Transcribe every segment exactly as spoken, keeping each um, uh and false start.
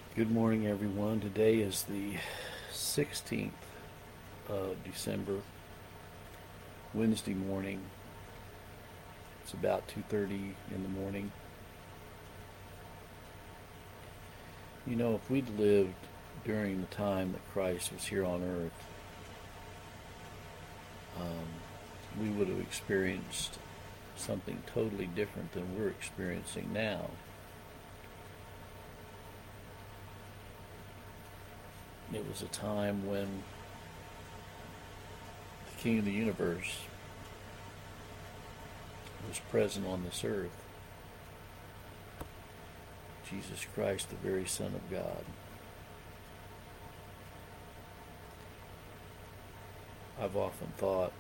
Good morning, everyone. Today is the sixteenth of December, Wednesday morning. It's about two thirty in the morning. You know, if we'd lived during the time that Christ was here on earth, um, we would have experienced something totally different than we're experiencing now. It was a time when the King of the universe was present on this earth. Jesus Christ, the very Son of God. I've often thought,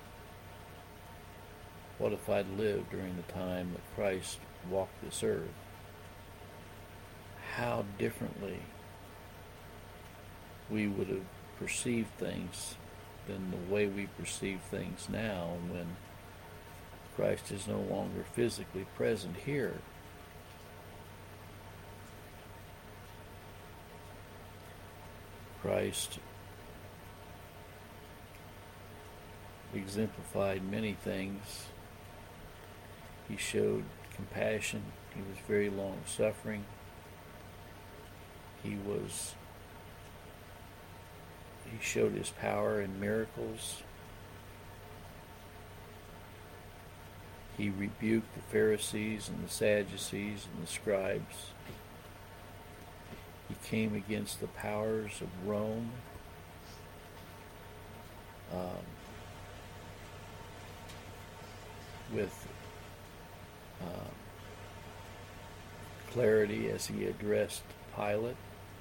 what if I'd lived during the time that Christ walked this earth? How differently we would have perceived things than the way we perceive things now when Christ is no longer physically present here. Christ exemplified many things. He showed compassion. He was very long-suffering. He was He showed his power in miracles. He rebuked the Pharisees and the Sadducees and the scribes. He came against the powers of Rome. Um, with um, clarity as he addressed Pilate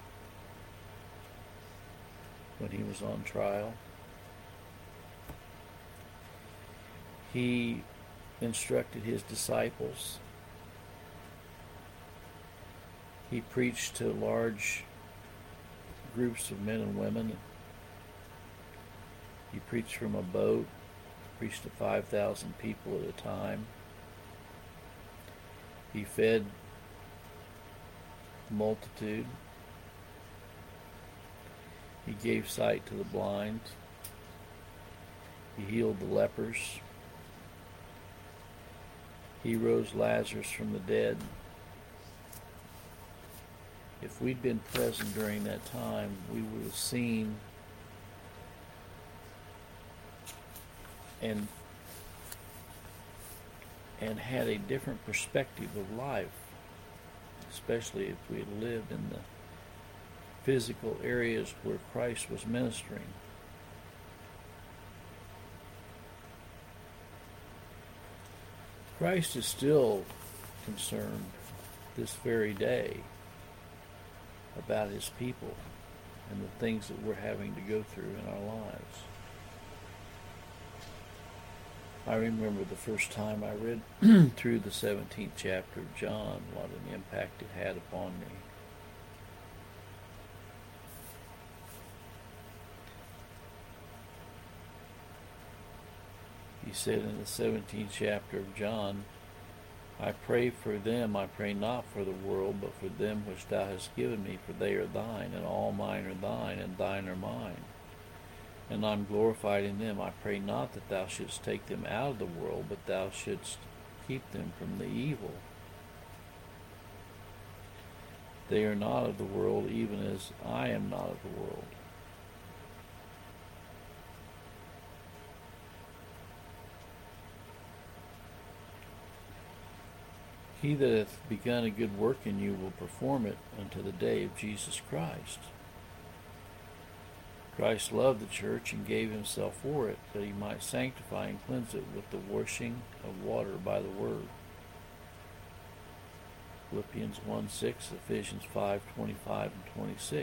when he was on trial. He instructed his disciples. He preached to large groups of men and women. He preached from a boat, preached to five thousand people at a time. He fed the multitude. He gave sight to the blind. He healed the lepers. He rose Lazarus from the dead. If we'd been present during that time, we would have seen and and had a different perspective of life, especially if we had lived in the physical areas where Christ was ministering. Christ is still concerned this very day about his people and the things that we're having to go through in our lives. I remember the first time I read through the seventeenth chapter of John, what an impact it had upon me. He said in the seventeenth chapter of John, I pray for them, I pray not for the world, but for them which thou hast given me, for they are thine, and all mine are thine, and thine are mine. And I'm glorified in them. I pray not that thou shouldst take them out of the world, but thou shouldst keep them from the evil. They are not of the world, even as I am not of the world. He that hath begun a good work in you will perform it unto the day of Jesus Christ. Christ loved the church and gave himself for it, that he might sanctify and cleanse it with the washing of water by the word. Philippians one six, Ephesians five twenty-five and twenty-six.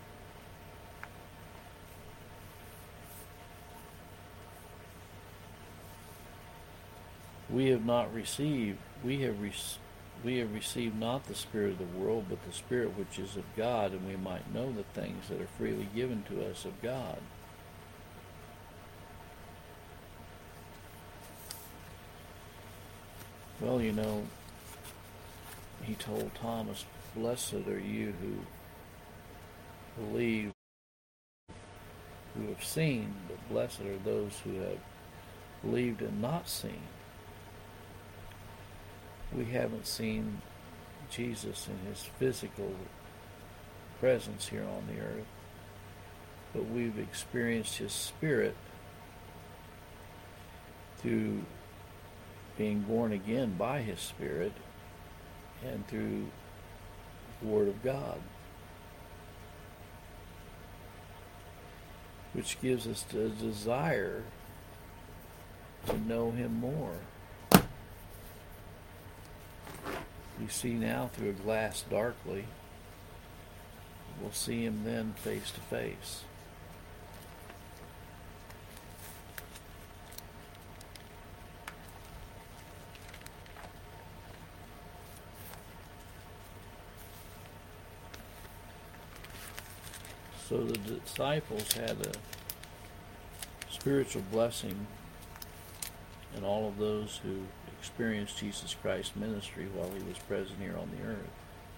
We have not received, we have received, we have received not the spirit of the world, but the Spirit which is of God, and we might know the things that are freely given to us of God. Well, you know, he told Thomas, blessed are you who believe who have seen, but blessed are those who have believed and not seen. We haven't seen Jesus in his physical presence here on the earth, but we've experienced his spirit through being born again by his spirit and through the Word of God, which gives us the desire to know him more. We see now through a glass darkly. We'll see him then face to face. So the disciples had a spiritual blessing, and all of those who experienced Jesus Christ's ministry while he was present here on the earth.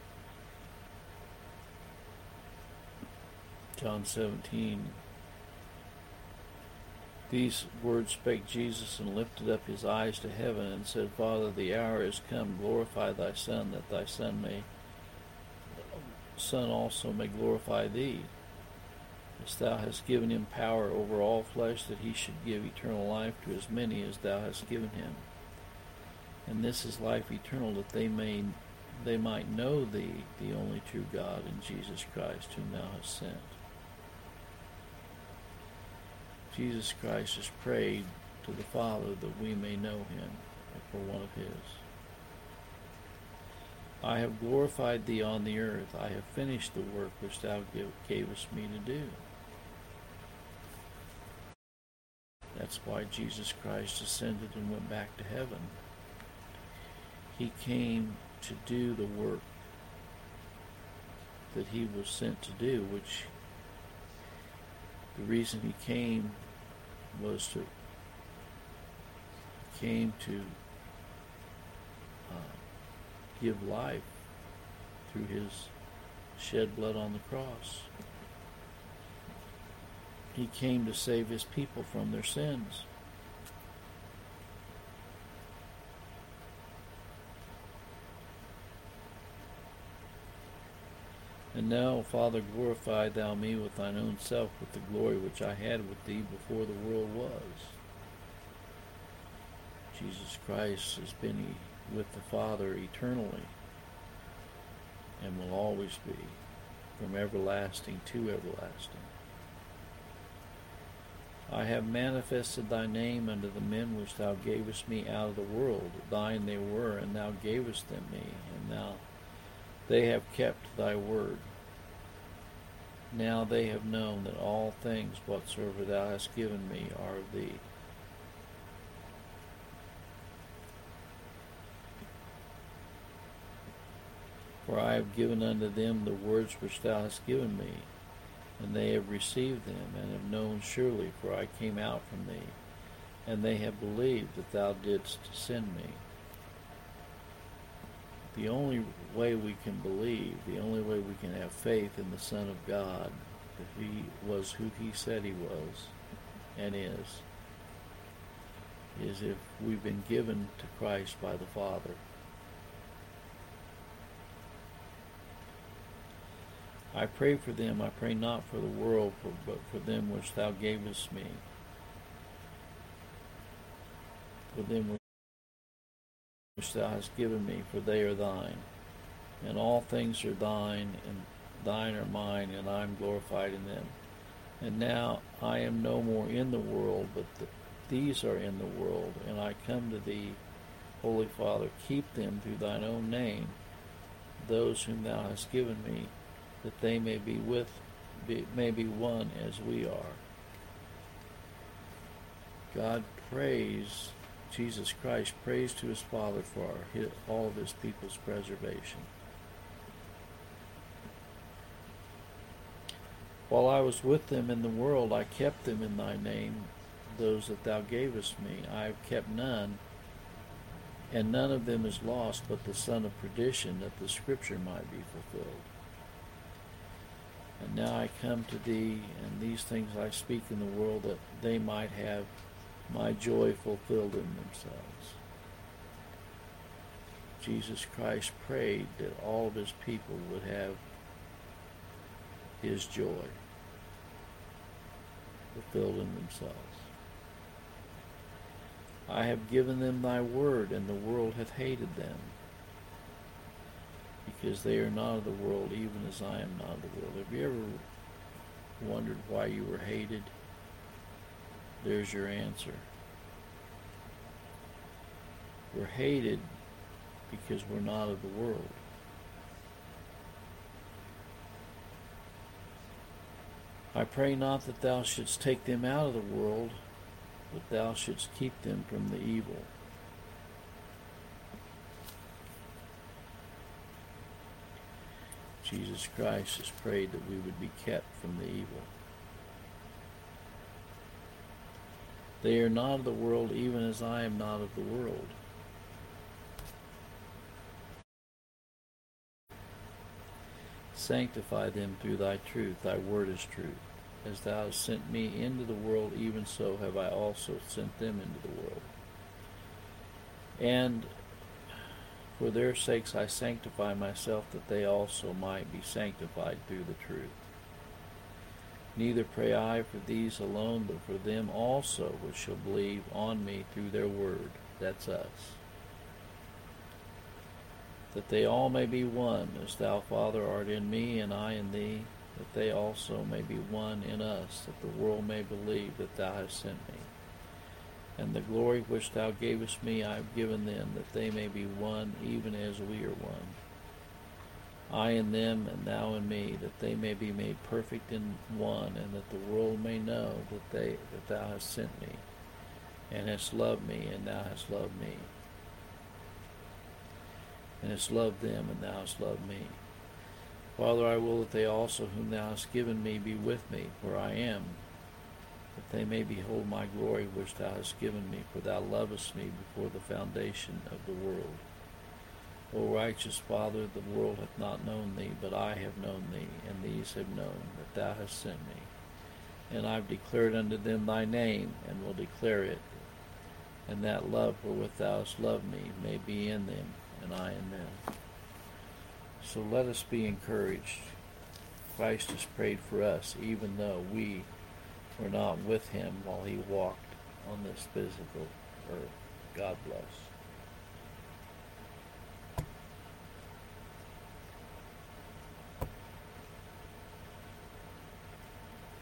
John seventeen. These words spake Jesus, and lifted up his eyes to heaven, and said, Father, the hour is come. Glorify thy Son, that thy Son may, Son also may glorify thee. As thou hast given him power over all flesh, that he should give eternal life to as many as thou hast given him. And this is life eternal, that they may they might know thee, the only true God, and Jesus Christ, whom thou hast sent. Jesus Christ has prayed to the Father that we may know him for one of his. I have glorified thee on the earth. I have finished the work which thou gavest me to do. That's why Jesus Christ ascended and went back to heaven. He came to do the work that he was sent to do, which the reason he came was to came to uh, give life through his shed blood on the cross. He came to save his people from their sins. And now, Father, glorify thou me with thine own self, with the glory which I had with thee before the world was. Jesus Christ has been with the Father eternally, and will always be, from everlasting to everlasting. I have manifested thy name unto the men which thou gavest me out of the world. Thine they were, and thou gavest them me, and now they have kept thy word. Now they have known that all things whatsoever thou hast given me are of thee. For I have given unto them the words which thou hast given me, and they have received them, and have known surely, for I came out from thee, and they have believed that thou didst send me. The only way we can believe, the only way we can have faith in the Son of God, that he was who he said he was and is, is if we've been given to Christ by the Father. I pray for them, I pray not for the world, for, but for them which thou gavest me, for them which thou hast given me, for they are thine. And all things are thine, and thine are mine, and I am glorified in them. And now I am no more in the world, but the, these are in the world, and I come to thee, Holy Father, keep them through thine own name, those whom thou hast given me, that they may be with, be, may be one as we are. God prays, Jesus Christ prays to his Father for our, his, all of his people's preservation. While I was with them in the world, I kept them in thy name, those that thou gavest me. I have kept none, and none of them is lost, but the son of perdition, that the scripture might be fulfilled. And now I come to thee, and these things I speak in the world, that they might have my joy fulfilled in themselves. Jesus Christ prayed that all of his people would have his joy fulfilled in themselves. I have given them thy word, and the world hath hated them, because they are not of the world, even as I am not of the world. Have you ever wondered why you were hated? There's your answer. We're hated because we're not of the world. I pray not that thou shouldst take them out of the world, but thou shouldst keep them from the evil. Jesus Christ has prayed that we would be kept from the evil. They are not of the world, even as I am not of the world. Sanctify them through thy truth. Thy word is truth. As thou hast sent me into the world, even so have I also sent them into the world. And for their sakes I sanctify myself, that they also might be sanctified through the truth. Neither pray I for these alone, but for them also which shall believe on me through their word. That's us. That they all may be one, as thou, Father, art in me, and I in thee, that they also may be one in us, that the world may believe that thou hast sent me. And the glory which thou gavest me I have given them, that they may be one, even as we are one. I in them, and thou in me, that they may be made perfect in one, and that the world may know that they that thou hast sent me, and hast loved me, and thou hast loved me, and hast loved them, and thou hast loved me. Father, I will that they also whom thou hast given me be with me, where I am, that they may behold my glory which thou hast given me, for thou lovest me before the foundation of the world. O righteous Father, the world hath not known thee, but I have known thee, and these have known that thou hast sent me. And I have declared unto them thy name, and will declare it, and that love wherewith thou hast loved me may be in them, and I in them. So let us be encouraged. Christ has prayed for us, even though we were not with him while he walked on this physical earth. God bless.